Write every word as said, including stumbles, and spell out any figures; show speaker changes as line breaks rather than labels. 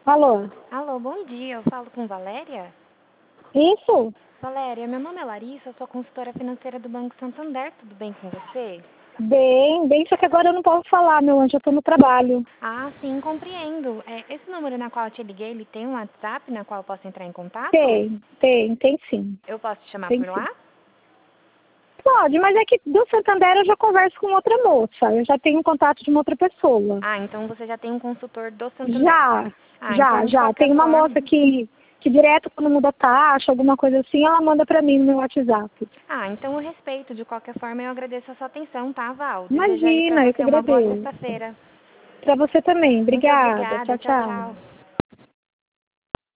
Alô?
Alô, bom dia. Eu falo com Valéria?
Isso?
Valéria, meu nome é Larissa, eu sou consultora financeira do Banco Santander. Tudo bem com você?
Bem, bem, só que agora eu não posso falar, meu anjo, eu tô no trabalho.
Ah, sim, compreendo. É, esse número na qual eu te liguei, ele tem um WhatsApp na qual eu posso entrar em contato?
Tem, tem, tem sim.
Eu posso te chamar
Tem
por
sim.
lá?
Pode, mas é que do Santander eu já converso com outra moça. Eu já tenho contato de uma outra pessoa.
Ah, então você já tem um consultor do Santander.
Já,
Ah,
já,
então de
já.
qualquer
Tem uma
forma...
moça que, que direto quando muda taxa, alguma coisa assim, ela manda pra mim no meu WhatsApp.
Ah, então eu respeito. De qualquer forma, eu agradeço a sua atenção, tá, Val? Desejo aí pra
Imagina, eu que
você uma boa
agradeço.
sexta-feira.
Pra você também.
Muito
Obrigada.
obrigada.
Tchau,
Tchau,
tchau.
tchau.